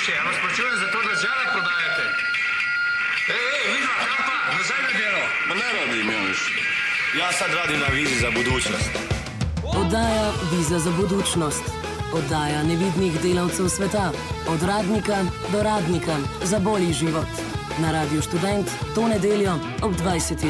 Slušajte, ja vas počujem za to da zjave prodajete. Vidva, kampa, nazaj na delo. Ma ne radim ja više. Ja sad radim na vizi za budućnost. Oddaja Viza za budućnost. Oddaja nevidnih delavcev sveta. Od radnika do radnika. Za bolji život. Na Radiu Študent to nedeljo ob 20.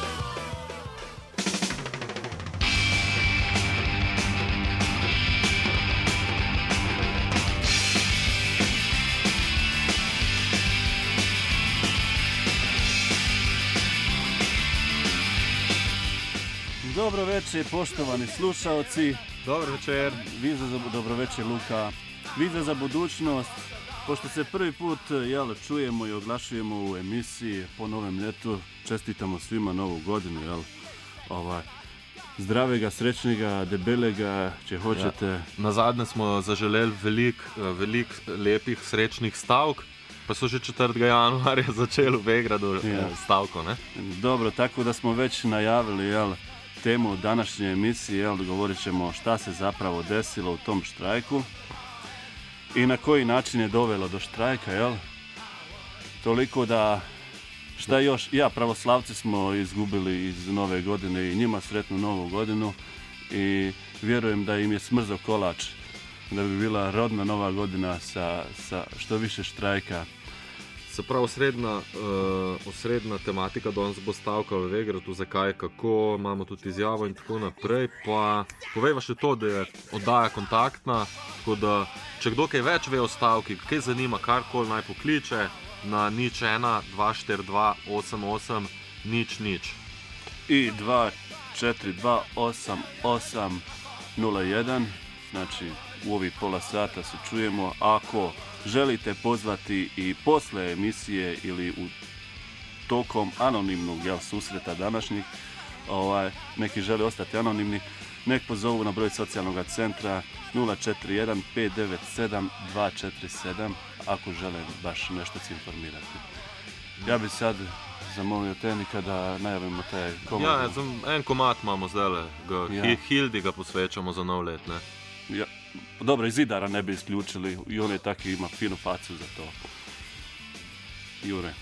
Dobro večer, poštovani slušalci. Dobro večer. Dobro večer, Luka. Viza za budućnost. Pošto se prvi put čujemo i oglašujemo u emisiji po novem ljetu, čestitamo svima novu godinu. Zdravega, srečnega, debelega, če hočete. Ja. Na zadnje smo zaželeli velik lepih, srečnih stavk, pa so že 4. januarja začeli v Beogradu stavko. Ne? Dobro, tako da smo već najavili temu današnje emisije, govorit ćemo šta se zapravo desilo u tom štrajku i na koji način je dovelo do štrajka, Toliko da, šta još, pravoslavci smo izgubili iz nove godine i njima sretnu novu godinu i vjerujem da im je smrzo kolač, da bi bila rodna nova godina sa što više štrajka. Se pravi, osrednja tematika danes bo stavka v Beogradu, zakaj, kako, imamo tudi izjavo in tako naprej. Pa povejva še to, da je oddaja kontaktna, tako da če kdo kaj več ve o stavki, kaj zanima, karkoli naj pokliče na 01 242 88 00. I 242 8801, znači u ovih pola sata se čujemo. Ako želite pozvati i posle emisije ili u tokom anonimnog susreta današnjih, neki žele ostati anonimni, nek pozovu na broj socijalnog centra 041 597 247 ako žele baš nešto se informirati. Ja bi sad zamolio Tenika da najavimo taj komad. En komad imamo zdaj, Hildi ga posvećamo za nov let, ne? Ja. Dobro, i Zidara ne bi isključili i on je tako ima finu facu za to. Jure.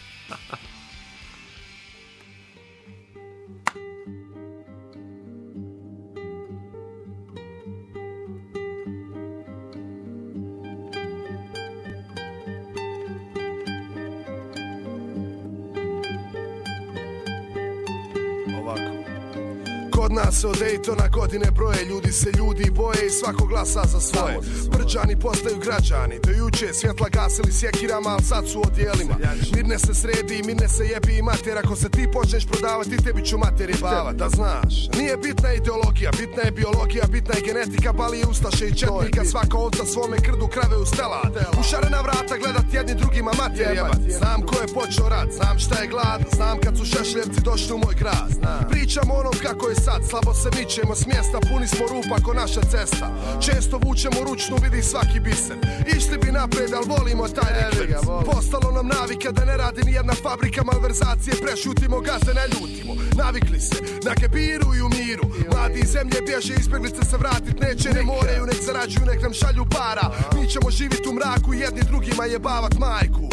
Kod nas se od Daytona godine broje, ljudi se ljudi boje i svako glasa za svoje. Brđani postaju građani, do juče svjetla gasili sjekirama, ali sad su odjelima. Mirne se sredi i mirne se jebi i mater, ako se ti počneš prodavati, tebi ću mater jebavat, da znaš. Nije bitna ideologija, bitna je biologija, bitna je genetika, balije, ustaše i četnika, svaka ovca svome krdu, krave u stela. U šarena vrata gledat jedni drugima mater jebat. Znam ko je počeo rat, znam šta je glad, znam kad su šešljevci došli u moj grad. Pričamo onom kako je sad, slabo se mičemo s mjesta, puni smo rupa ko naša cesta. Često vučemo ručnu, vidi svaki biser. Išli bi napred, al volimo taj rekvert. Postalo nam navika da ne radi ni jedna fabrika, malverzacije prešutimo, gazde ne ljutimo. Navikli se na kebiru i u miru. Mladi iz zemlje bježe, izbjeglice se vratit neće, ne moraju, nek zarađuju, nek nam šalju para. Mi ćemo živit u mraku i jedni drugima jebavat majku.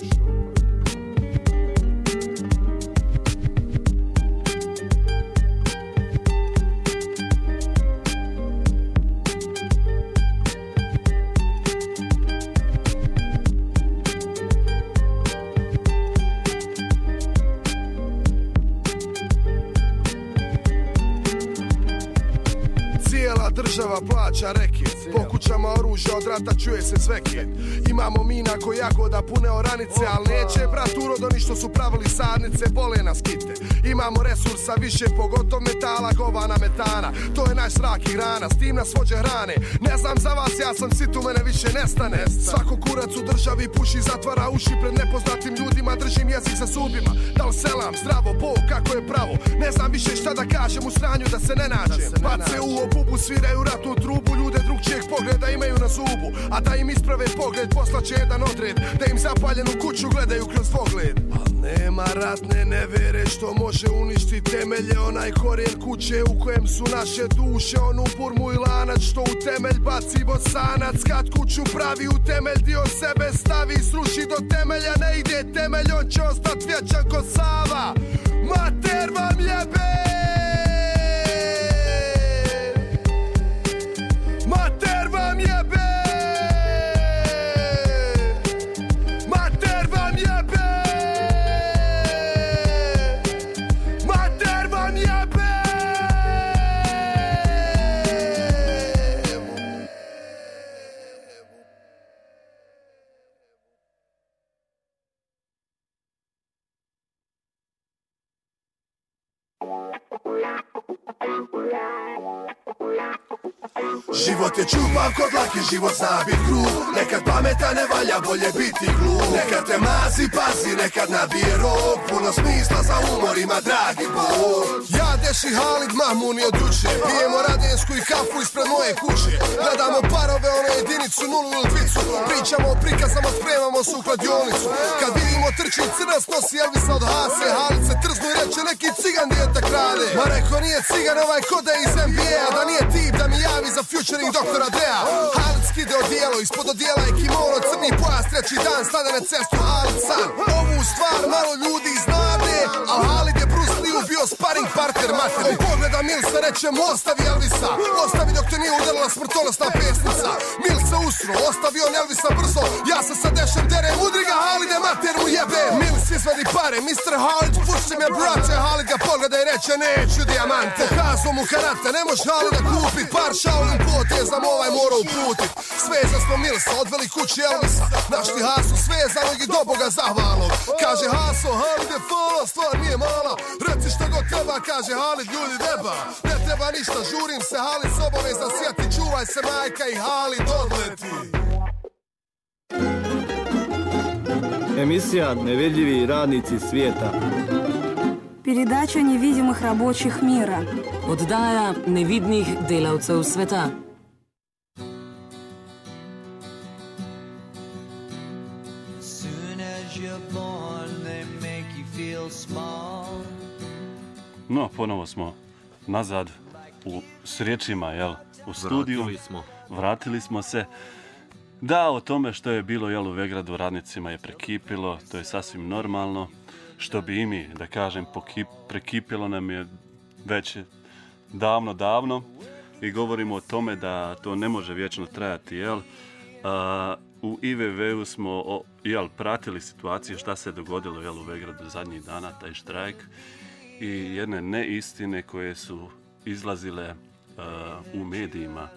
Država plaća reket, po kućama oružja od rata čuje se zveket. Imamo mina ko jagoda pune oranice, al neće brat urodo ni što su pravili sadnice, bole nas kite. Imamo resursa više, pogotov metala, govana metana. To je naš zrak i hrana, s tim nas vođe hrane. Ne znam za vas, ja sam sit, u mene više nestane. Svako kurac u državi puši, zatvara uši pred nepoznatim ljudima, držim jezik za zubima. Dal selam, zdravo, Bog, kako je pravo. Ne znam više šta da kažem u stanju da se ne nađem. Bace u obubu, sviraju ratnu trubu, ljude drugčije uvijek pogleda imaju na zubu, a da im isprave pogled poslaće jedan odred, da im zapaljenu kuću gledaju kroz pogled. Al nema ratne nevere što može uništiti temelje, onaj korijen kuće u kojem su naše duše, onu burmu i lanac što u temelj baci bosanac, kad kuću pravi u temelj dio sebe stavi, sruši do temelja, ne ide temelj, on će ostat vječan ko Sava. Mater vam jebe! Mater vam jebe! Mater vam jebe! Mater vam jebe! Život je čupav kod laki, život zna bit grub. Nekad pametan ne valja, bolje biti glup. Nekad te mazi, pazi, nekad nabije rog. Puno smisla za humor ima, dragi Bog. Ja, Deši, Halid, Mahmuni od juče pijemo radijensku i kafu ispred moje kuće. Gledamo parove, ono jedinicu, nulu ili dvicu. Pričamo o prikazama, spremamo se u kladionicu. Kad vidimo trči crnac, nosi Elvisa od Hase. Halid se trznu i reče neki cigan dijete krade. Ma reko nije cigan ovaj kode iz NBA-a, da nije tip da mi javi za featuring doktora Drea. Halid skide odijelo, ispod odijela je kimono, crni pojas, treći dan stade na cestu Halid san. Ovu stvar malo ljudi znade, al Halid je Bruce Lee bio sparring partner materi. Pogleda Milsa, reče mu ostavi Elvisa, ostavi dok te nije udarila smrtonosna pesnica. Mil se usro, ostavi on Elvisa brzo, ja se sa Dešem derem, udri ga Halide, mater mu jebe. Mil si izvadi pare, Mr. Halid, pušti me brate. Halid ga pogleda i reče neću dijamante. Pokazao mu karate, ne može Halida kupit, par Shaolin potezam ovaj morao uputit. Svezali smo Milsa, odveli kući Elvisa, našli Hasu svezanog i do Boga zahvalog. Kaže Haso, Halid je fala, stvar nije mala, reci što god treba, kaže Halid, ljudi deba. Ne treba ništa, žurim se, Halid s obaveza sjeti, čuvaj se majka i Halid odleti. Emisija Nevidljivi radnici svijeta. Передача невидимых рабочих мира. Oddaja nevidnih delavcev sveta. No, ponovo smo nazad u s riječima, jel? U studiju. Vratili smo se. Da, o tome što je bilo, jel, u Vegradu radnicima je prekipilo, to je sasvim normalno. Što bi i mi, da kažem, prekipilo nam je već davno i govorimo o tome da to ne može vječno trajati, jel? U IVV-u smo pratili situaciju šta se dogodilo, jel, u Vegradu zadnjih dana, taj štrajk i jedne neistine koje su izlazile u medijima,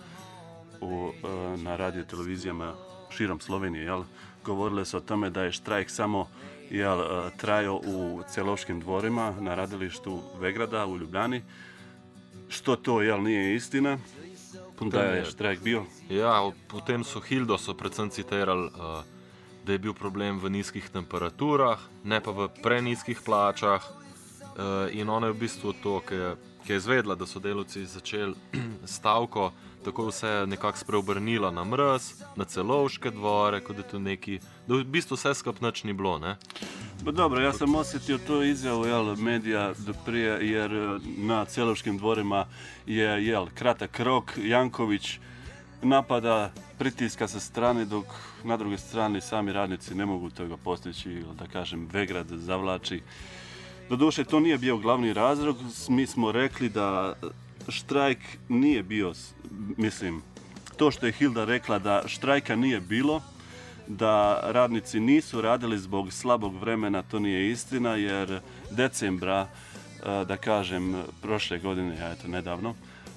na radio televizijama širom Slovenije, jel? Govorile su o tome da je štrajk samo trajao u Celovškim dvorima na radilištu Vegrada u Ljubljani, što to nije istina, da je štrajk bil. Ja, potem so Hildo predvsem citirali, da je bil problem v nizkih temperaturah, ne pa v prenizkih plačah, in ona je v bistvu to, ki je izvedla, da so delavci začeli stavko, tako vse nekako spreobrnila na mraz, na Celovške dvore, kot je to neki, da v bistvu vse skup nič ni bilo, ne? Pa dobro, ja sam osjetio to izjavu medija do prije, jer na Celovškim dvorima je kratak rok, Janković napada, pritiska sa strane, dok na druge strane sami radnici ne mogu toga postići, da kažem, Vegrad zavlači. Doduše, to nije bio glavni razlog, mi smo rekli da štrajk nije bio, mislim, to što je Hilda rekla da štrajka nije bilo, da radnici nisu radili zbog slabog vremena, to nije istina, jer decembra, da kažem, prošle godine, nedavno,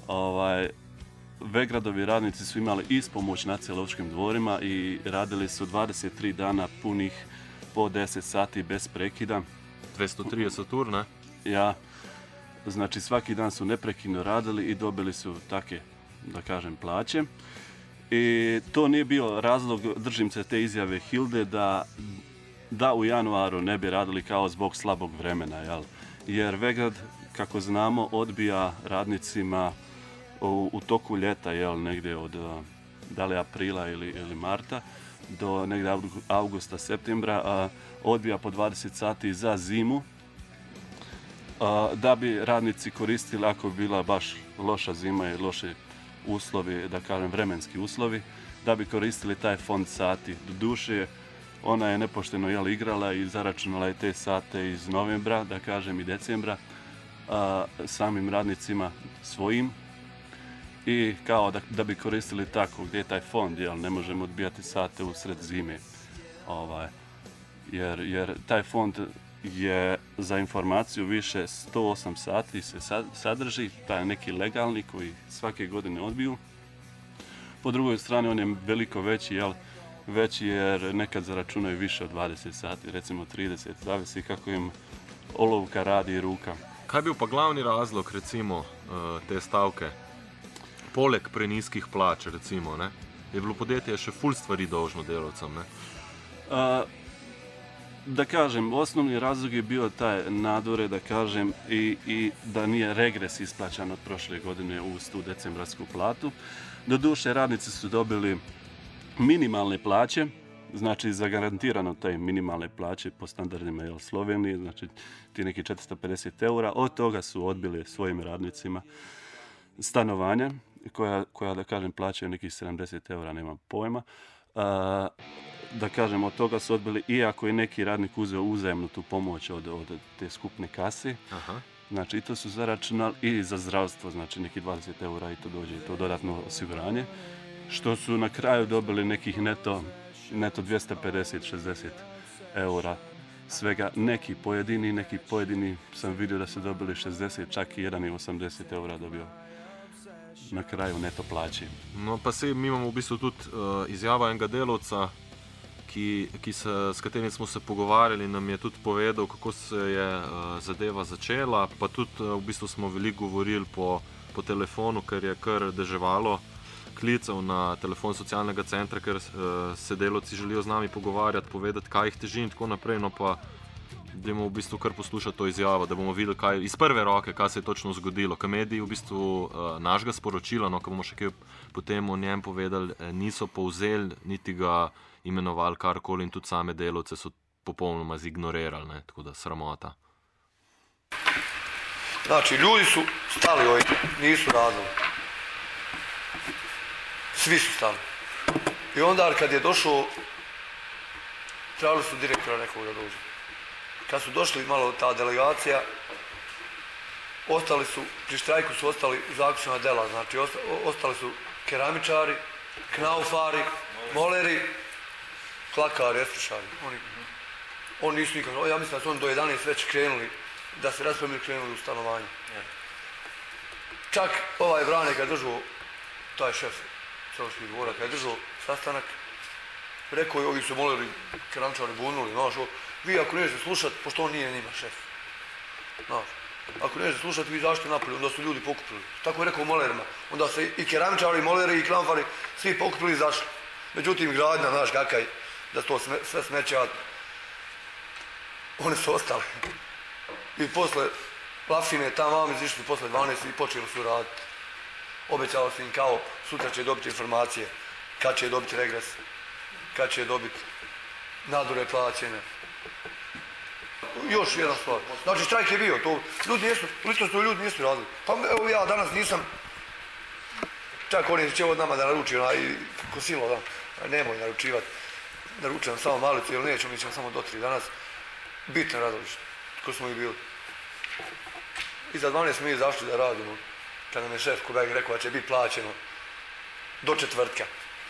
Vegradovi radnici su imali ispomoć na Celovškim dvorima i radili su 23 dana punih po 10 sati bez prekida. 230 ur, ne? Ja, znači svaki dan su neprekidno radili i dobili su take, da kažem, plaće. I to nije bio razlog, držim se te izjave Hilde, da u januaru ne bi radili kao zbog slabog vremena, jel? Jer Vegrad, kako znamo, odbija radnicima u toku ljeta, jel, negdje od da li aprila ili marta, do negdje augusta, septembra, odbija po 20 sati za zimu, da bi radnici koristili ako bi bila baš loša zima i loši uslovi, da kažem vremenski uslovi, da bi koristili taj fond sati. Doduše, ona je nepošteno igrala i zaračunala je te sate iz novembra, da kažem i decembra, samim radnicima svojim. I kao da bi koristili tako, gdje je taj fond, ne možemo odbijati sate usred zime. Jer taj fond je za informaciju više 108 sati se sadrži, taj neki legalni koji svake godine odbiju. Po drugoj strani on je veliko veći jer nekad zaračunaju više od 20 sati, recimo 30, zavisi kako im olovka radi i ruka. Kaj je bil pa glavni razlog, recimo, te stavke? Poleg preniskih plač, recimo, ne? Je bilo podjetje še ful stvari dolžno delavcem, ne? Da kažem, osnovni razlog je bio taj nadore, da kažem, i da nije regres isplaćan od prošle godine uz tu decembrarsku platu. Doduše, radnici su dobili minimalne plaće, znači zagarantirano te minimalne plaće po standardima Slovenije, znači ti neki 450 eura, od toga su odbili svojim radnicima stanovanja, koja da kažem plaćaju nekih 70 eura, nemam pojma. Da kažem, od toga su odbili, iako je neki radnik uzeo uzajemnu tu pomoć od te skupne kase. Aha. Znači i to su zaračunali i za zdravstvo, znači neki 20 eura i to dođe, to dodatno osiguranje, što su na kraju dobili nekih neto 250-60 eura svega. Neki pojedini sam vidio da su dobili 60, čak i jedan i 80 eura dobio na kraju neto plaći. No pa se mi imamo v bistvu tudi izjava enega delavca, s katerim smo se pogovarjali, nam je tudi povedal, kako se je zadeva začela, pa tudi v bistvu smo veliko govorili po telefonu, ker je kar deževalo klicev na telefon socialnega centra, ker se delavci želijo z nami pogovarjati, povedati, kaj jih teži in tako naprej, no pa dajmo v bistvu kar poslušati to izjavo, da bomo videli kaj, iz prve roke, kaj se je točno zgodilo. Ker mediji v bistvu našega sporočila, no, ko bomo še kaj potem o njem povedali, niso povzeli, niti ga imenovali karkoli in tudi same delavce so popolnoma zignorirali, ne, tako da sramota. Znači, ljudi su stali ovdje, nisu radili. Svi su stali. I onda kad je došao, trebali su direktora nekog da dođe. Kad su došli malo ta delegacija, ostali su, pri štrajku su ostali zaključena dela, znači ostali su keramičari, knaufari, moleri, klakari, estrišari. Oni nisu nikako, ja mislim da su oni do 11 već krenuli, da se raspremili krenuli u stanovanje. Čak ovaj Brane kad je držao, taj šef Celovskih dvora, kad je držao sastanak, rekao je, ovi su moleri, keramičari bunuli, znaš, vi ako nećete slušati, pošto on nije njima šef. Znaš, ako nećete slušati, vi zašto napolje, onda su ljudi pokupili. Tako je rekao molerima. Onda se i keramičari, i moleri, i klamfari, svi pokupili i zašli. Međutim, gradnja, znaš kakaj, da to sve smeća, oni su ostali. I posle Lafine, tamo izišli posle 12 i počeli su raditi. Obećalo se im kao, sutra će dobiti informacije, kad će dobiti regres, kad će dobiti nadure plaćene. Još jedna stvar. Znači, štrajk je bio, to ljudi nisu radili. Pa evo ja danas nisam, čak oni će od nama da naruči onaj kosilo, da, nemoj naručivati. Naručujem samo malicu, jer nećemo, mi ćemo samo do 3 danas. Bitno radilište, ko smo i bili. I za 12 smo mi izašli da radimo, kad nam je šef Kubeg rekao da će biti plaćeno do četvrtka.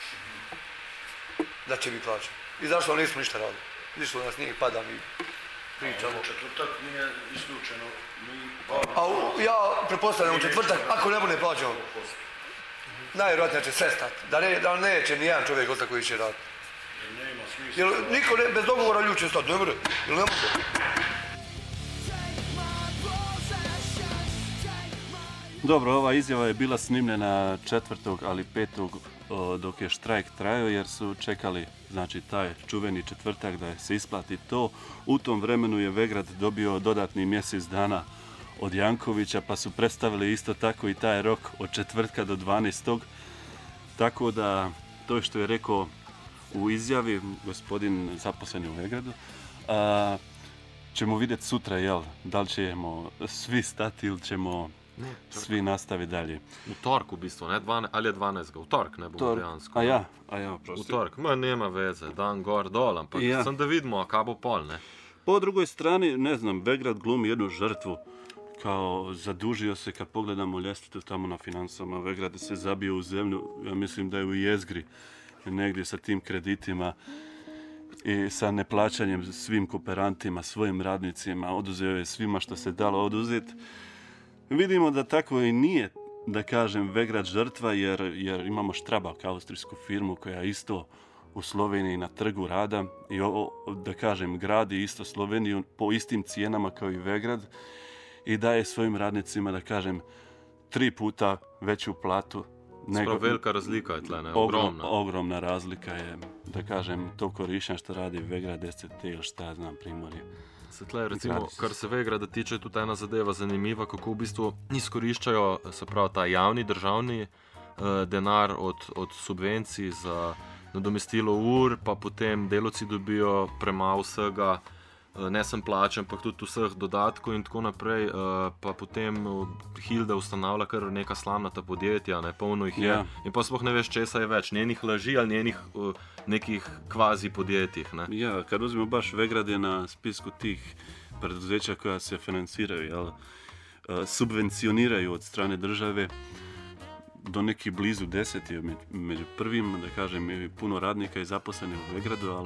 Da će biti plaćeno. I zašto nismo ništa radili? Išlo nas nije, pada mi pričamo. Četvrtak nije isključeno. A ja pretpostavljam u četvrtak, ako ne bude plaćeno, najvjerojatnije će sve stati. Da neće ni jedan čovjek ostati koji će raditi. Jer niko bez dogovora ljudi će stati, ne bude, ili ne može. Dobro, ova izjava je bila snimljena 4. ali 5. dok je štrajk trajao, jer su čekali, znači, taj čuveni četvrtak da se isplati to. U tom vremenu je Vegrad dobio dodatni mjesec dana od Jankovića, pa su predstavili isto tako i taj rok od četvrtka do 12. Tako da to što je rekao u izjavi gospodin zaposleni u Vegradu, ćemo vidjeti sutra, jel, da li ćemo svi stati ili ćemo svi nastaviti dalje. U tork v bistvu, ne 12, ali je 12. V tork ne bomo dejansko. A ja, prosti. V tork, nema veze, dan gor dol, ampak sam da vidimo, kaj bo pol, ne. Po drugoj strani, ne znam, Begrad glumi jednu žrtvu, kao zadužio se, kad pogledamo ljestvicu tamo na finansama, Begrad se zabio u zemlju, ja mislim da je u jezgri, negdje sa tim kreditima i sa neplaćanjem svim kooperantima, svojim radnicima, oduzeo je svima što se dalo oduzeti. Vidimo da tako i nije, da kažem, Begrad žrtva, jer imamo Strabag, austrijsku firmu koja isto u Sloveniji na trgu rada i da kažem gradi isto Sloveniju po istim cijenama kao i Begrad i daje svojim radnicima, da kažem, 3 puta veću platu. Sprav velika razlika je tle, ne? Ogromna razlika je, da kažem, to korišćenje što radi Begrad, SCT ili šta znam, Primorje. Tle, recimo, kar se Begrada tiče, tudi ena zadeva zanimiva, kako v bistvu izkoriščajo, se pravi, ta javni državni denar od subvencij za nadomestilo ur, pa potem delavci dobijo premalo vsega, ne sem plačen, pa tudi vseh dodatkov in tako naprej, pa potem Hilda ustanavlja kar neka slamnata podjetja, ne, polno jih je, in pa sploh ne veš, česa je več, njenih laži ali njenih nekih kvazi podjetjih, ne. Ja, kad uzmemo baš Begrad je na spisku tih preduzeća koja se financiraju, jel, subvencioniraju od strane države, do neki blizu 10 je među prvim, da kažem, je puno radnika i zaposlenih u Begradu, ali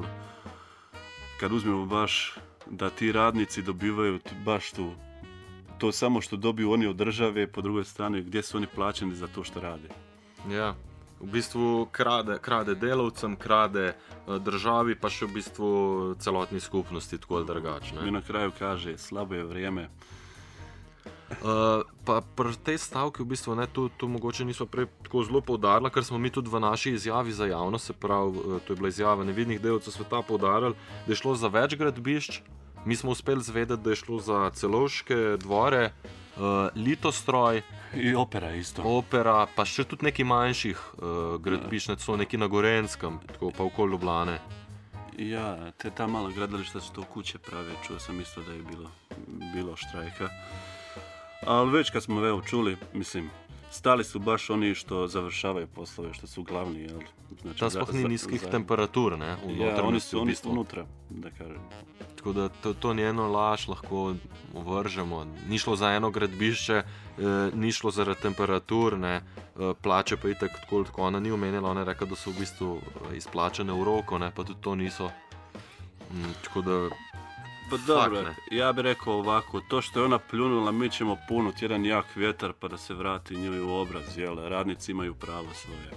kad uzmemo baš da ti radnici dobivaju baš to samo što dobiju oni od države, po drugoj strani gdje su oni plaćeni za to što rade. Ja, v bistvu krade delavcem, krade državi, pa še v bistvu celotni skupnosti, tako ali drugače. I na kraju kaže, slabo je vrijeme. Pa pri tej stavki v bistvu ne, to mogoče nismo prej tako zelo poudarili, ker smo mi tudi v naši izjavi za javnost, se pravi, to je bila izjava nevidnih delavcev sveta, poudarili, da je šlo za več gradbišč. Mi smo uspeli zvedeti, da je šlo za Celovške dvore, Litostroj. I opera isto. Opera, pa še tudi neki manjših gradbišč, so neki na Gorenskem, tako pa okoli Ljubljane. Ja, ta mala gradilišta su to kuće prave, čuo sam isto da je bilo štrajka. Ali već kad smo evo čuli, mislim, stali su baš oni što završavaju poslove, što su glavni, jel? Znači, da sploh ni niskih temperatur, ne? Ja, oni su unutra, da kažem. Tako da to njeno laž lahko ovržemo. Ni šlo za eno gradbišče, ni šlo zaradi temperatur, ne? Plače pa itak tako ona ni omenila, ona je rekla, da so v bistvu izplačane v roko, ne? Pa tudi to niso. Tako da... Pa dobro, ja bih rekao ovako, to što je ona pljunula, mi ćemo punuti jedan jak vjetar pa da se vrati njoj u obraz, jel? Radnici imaju pravo svoje.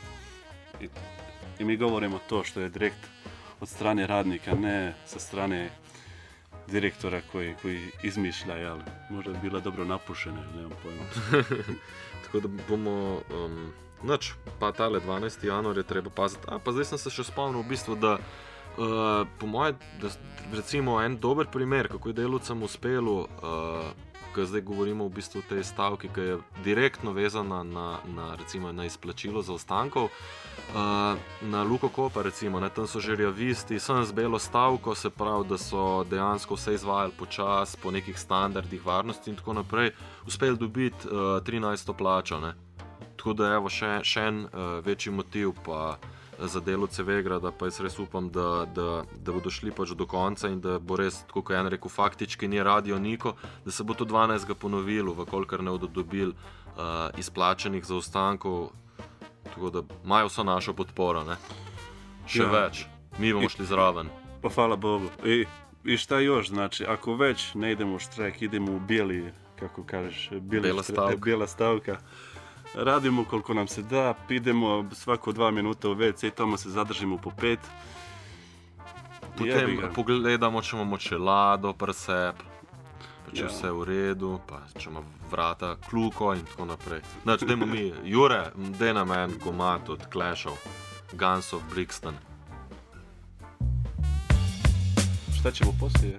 I mi govorimo to što je direkt od strane radnika, ne sa strane direktora koji izmišlja, jel? Možda je bila dobro napušena, nemam pojma. Tako da bomo, pa tale 12. januar je treba paziti. Pa zdaj sem se še spomnil v bistvu, da po moje, recimo en dober primer, kako je delavcem uspelo, ko zdaj govorimo v bistvu o tej stavki, ki je direktno vezana na izplačilo zaostankov, na Luko Koper, recimo, tam so žerjavisti, sem z belo stavko, se pravi, da so dejansko vse izvajali počas, po nekih standardih varnosti in tako naprej, uspeli dobiti 13. plačo, ne. Tako da evo še en večji motiv pa za delavce Vegrada, pa jaz res upam, da bodo šli pač do konca in da bo res, tako kot je en rekel, faktički ni radio Niko, da se bo to 12. ponovilo, vkolikor ne bodo dobili izplačenih zaostankov, tako da imajo vso našo podporo, ne. Še več, mi bomo šli zraven. Pa hvala Bogu. I šta još, znači, ako već ne idemo u štrajk, idemo u bijeli, kako kažeš, bijela stavka. Radimo koliko nam se da, idemo svako 2 minuta u WC i tamo se zadržimo po 5. Potem pogledamo, če imamo čelado pri sebi, pa če vse v redu, pa če ima vrata kljuko in tako naprej. Znači, dajmo mi, Jure, daj nam en komad od Clashov, Guns of Brixton. Šta ćemo poslije?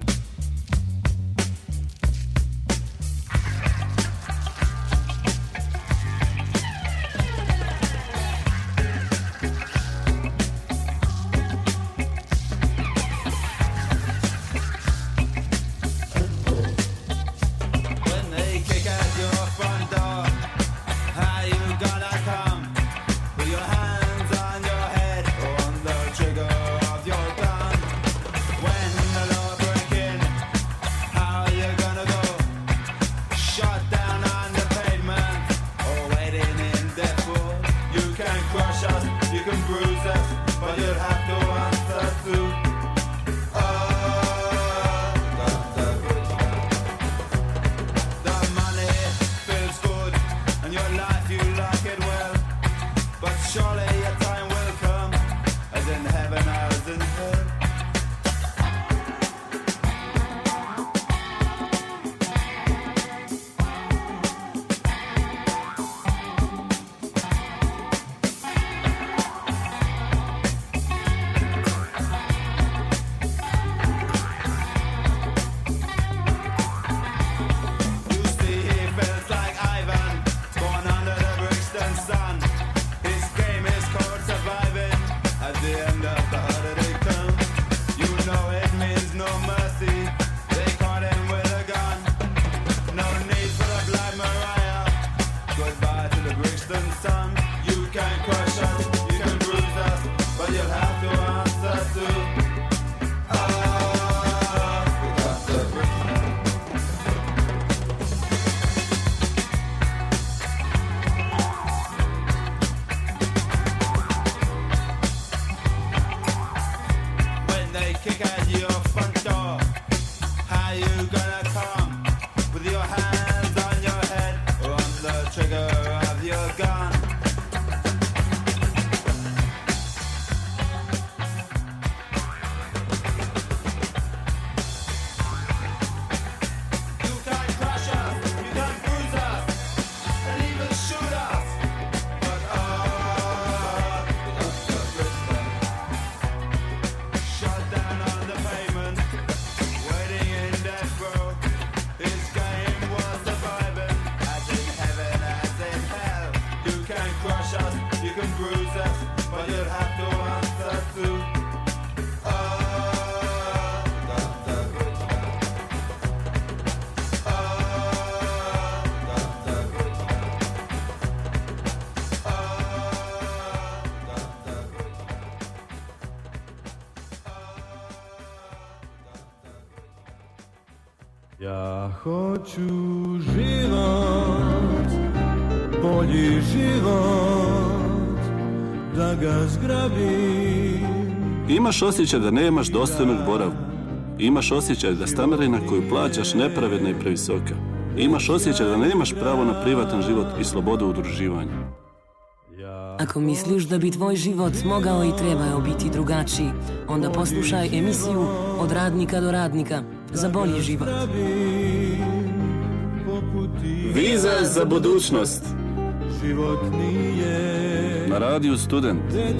Ja hoću život, bolji život, da ga zgrabim. Imaš osjećaj da nemaš dostojnog boravka. Imaš osjećaj da stanarina koju plaćaš nepravedna i previsoka. Imaš osjećaj da nemaš pravo na privatan život i slobodu udruživanja. Ako misliš da bi tvoj život mogao i trebao biti drugačiji, onda poslušaj emisiju Od radnika do radnika za bolji život. Viza za budućnost. Na radiju Student.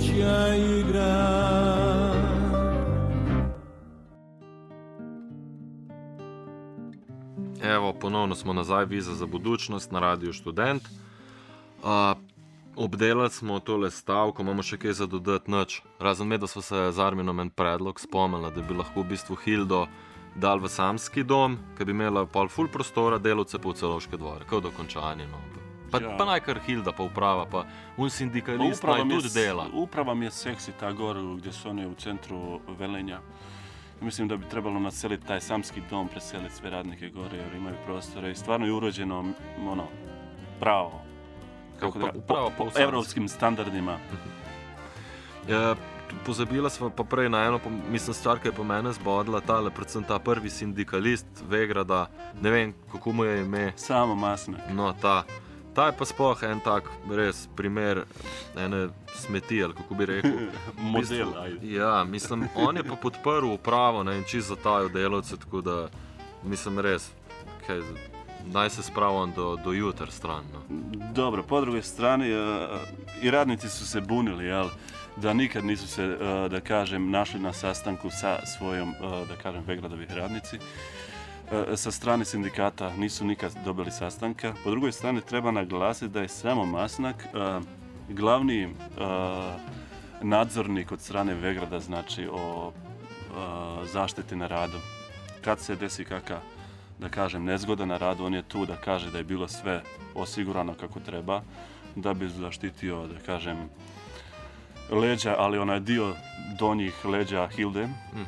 Evo, ponovno smo nazaj, Viza za budućnost na radiju Študent. Obdelali smo tole stavko, imamo še kaj za dodati nič. Razen me, da smo se z Arminom en predlog spomnili, da bi lahko v bistvu Hildo dal v samski dom, ki bi imela pol ful prostora, delavce pa v Celovške dvore, kao dokončanje. No. Pa najkar Hilda pa uprava, pa un sindikalist naj tudi dela. Uprava mi je seksi ta gor gdje su one u centru Velenja. Mislim da bi trebalo naseliti taj samski dom, preseliti sve radnike gore jer imaju prostore i stvarno je urođeno pravo. Kako da, po evropskim standardima. Pozabila smo pa prej na eno, mislim, stvar, ki je po mene zbodla, predvsem ta prvi sindikalist Vegrada, ne vem, kako mu je ime. Samo Masnak. No, ta je pa sploh en tak res primer ene smeti, ali kako bi rekel. Model, ajde. Ja, mislim, on je pa podprl upravo, ne, in čist zatajal delavce, tako da, mislim, res, kaj naj se spravam do jutra stran. No. Dobro, po druge strani i radnici su se bunili, jel? Da nikad nisu se, da kažem, našli na sastanku sa svojom, da kažem, Vegradovih radnici. Sa strane sindikata nisu nikad dobili sastanka. Po drugoj strani treba naglasiti da je samo Masnak glavni nadzornik od strane Vegrada, znači o zaštiti na radu. Kad se desi kakva, da kažem, nezgoda na radu, on je tu da kaže da je bilo sve osigurano kako treba, da bi zaštitio, da kažem, leđa, ali onaj dio donjih leđa Hilde.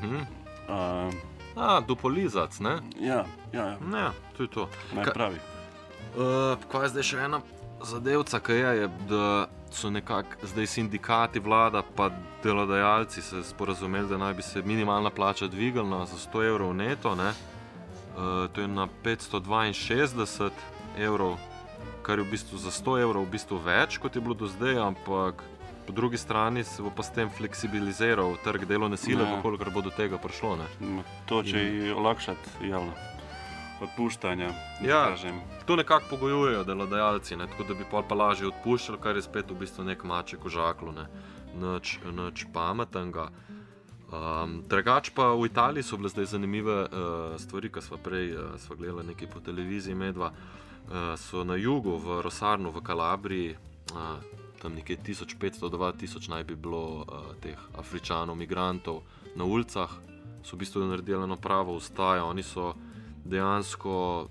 Dupolizac, ne? Ja. Ne, to je to. Najpravi. Kaj je zdaj še ena zadevca, ki je, da so nekako zdaj sindikati, vlada pa delodajalci se sporazumeli, da naj bi se minimalna plača dvignila za 100 evrov neto, ne? To je na 562 evrov, kar je v bistvu za 100 evrov v bistvu več, kot je bilo do zdaj, ampak po drugi strani se bo pa s tem fleksibiliziral trg delovne sile, kolikor bo do tega prišlo. Ne? To će i olakšati javno odpuštanja. Ja, to nekako pogojujejo delodajalci, ne? Tako da bi pa lažje odpuščali, kar je spet v bistvu nek maček v žaklu, ne? Nič pametnega. Drugač pa v Italiji so bile zdaj zanimive stvari, ki sva prej gledala nekaj po televiziji medva. So na jugu, v Rosarnu, v Kalabriji, tam nekaj 1500-2000 naj bi bilo teh Afričanov, migrantov na ulicah, so v bistvu naredili eno pravo ustajo. Oni so dejansko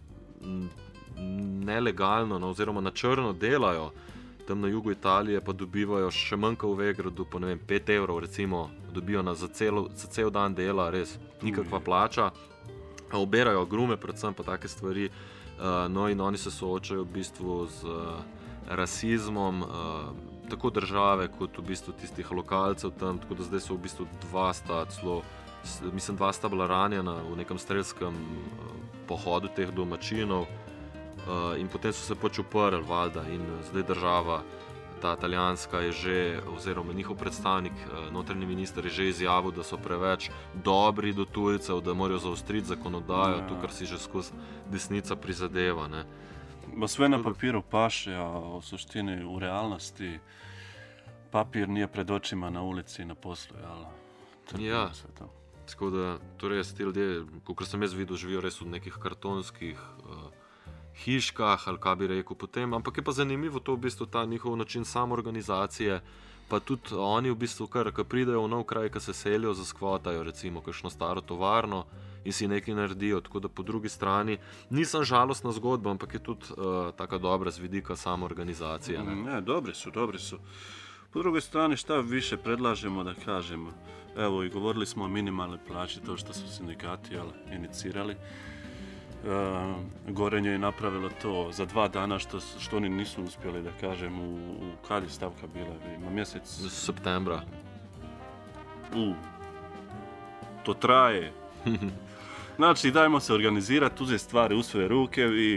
nelegalno, oziroma na črno delajo tam na jugu Italije, pa dobivajo še manj v Vegradu, po ne vem, 5 evrov recimo, dobijo za cel dan dela, res nikakva plača. Oberajo grume, predvsem pa take stvari, no in oni se soočajo v bistvu z rasizmom, tako države kot v bistvu tistih lokalcev tam, tako da zdaj so v bistvu dva sta bila ranjena v nekem strelskem pohodu teh domačinov, in potem so se pač uprli, valjda, in zdaj država, ta italijanska, je že, oziroma njihov predstavnik, notranji minister, je že izjavil, da so preveč dobri do tujcev, da morajo zaostriti zakonodajo, to, kar si že skozi desnica prizadeva, ne. Ma sve na papiru paše, a u suštini, u realnosti, papir nije pred očima na ulici, na poslu, jel? Ja, tako da, to res, ti ljudje, kakor sem jaz videl, živijo res v nekih kartonskih hiškah, ali kaj bi rekel potem, ampak je pa zanimivo to v bistvu ta njihov način samoorganizacije, pa tudi oni v bistvu kar pridejo v nov kraj, ki se selijo, zaskvotajo recimo kakšno staro tovarno in si nekaj naredijo, tako da po drugi strani nisem žalostna zgodba, ampak je tudi taka dobra z vidika samoorganizacije. Ne, dobri su. Po drugoj strani šta više predlažemo da kažemo, evo i govorili smo o minimalnoj plaći, to što su sindikati inicirali. Gorenje je napravilo to za 2 dana što oni nisu uspjeli, da kažem, u kad je stavka bila, na mjesec septembra. To traje. Znači, dajmo se organizirati, uzeti stvari u svoje ruke i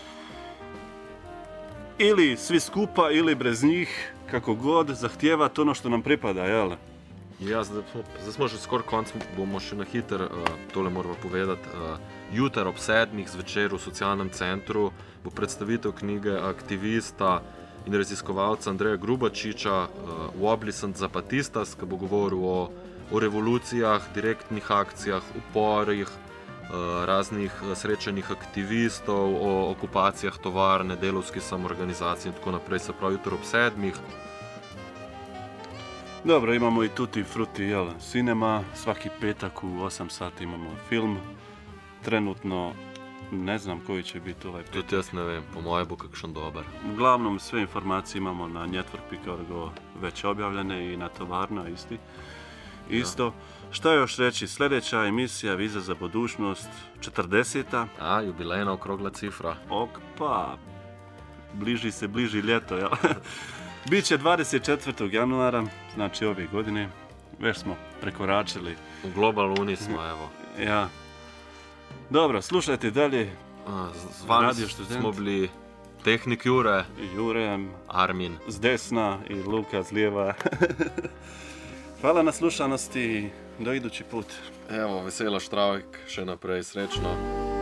ili svi skupa ili bez njih, kako god, zahtijevati ono što nam pripada, jel? Ja, zdaj smo že skoraj konc, bomo še na hiter, tole moramo povedati. Jutri ob 7 zvečer v socialnem centru bo predstavitev knjige aktivista in raziskovalca Andreja Grubačiča Woblisant Zapatistas, ki bo govoril o revolucijah, direktnih akcijah, uporih, raznih srečanjih aktivistov, o okupacijah tovarne, delovski samoorganizaciji in tako naprej, se pravi jutri ob 7. Dobro, imamo i Tutti Frutti, jel, cinema, svaki petak u 8 sati imamo film. Trenutno ne znam koji će biti ovaj petak. Tudi jaz ne vem, po moje bo kakšen dober. Uglavnom sve informacije imamo na network.org već objavljene i na tovarna isto. Ja. Šta još reći, sljedeća emisija Viza za budućnost, 40. Jubilejna okrogla cifra. Pa, bliži ljeto, jel? Biće 24. januara, znači ove godine, već smo prekoračili. U Global Uni smo, evo. Ja. Dobro, slušajte dalje. Z vami smo bili tehnik Jure, Armin z desna i Luka z lijeva. Hvala na slušanosti, do idući put. Evo, vesela Štravik, še naprej, srečno.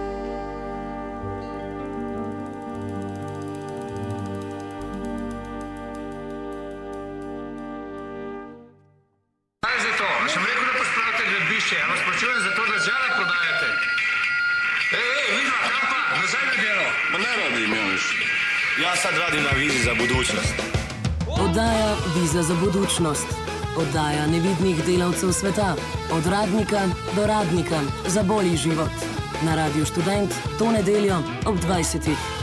Ja vas počujem za to, da zjada prodajate. Vidva, kampa, nazaj na djelo. Ma ne radim još. Ja sad radim na Vizi za budućnost. Oddaja Viza za budućnost. Oddaja nevidnih delavcev sveta. Od radnika do radnika. Za bolji život. Na Radiu Študent to nedeljo ob 20.